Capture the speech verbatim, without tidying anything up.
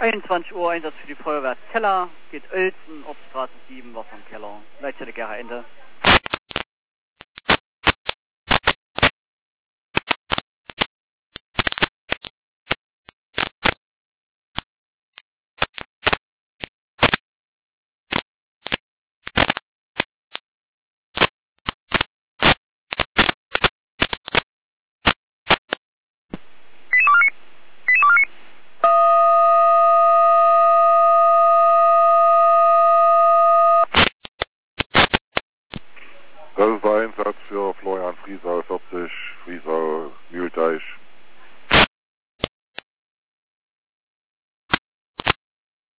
einundzwanzig Uhr, Einsatz für die Feuerwehr Teller, geht Uelzen, Obststraße sieben, Wasser im Keller, Leitstelle Gera Ende. Das ist der Einsatz für Florian Friesau vierzig, Friesau, Mühlteich.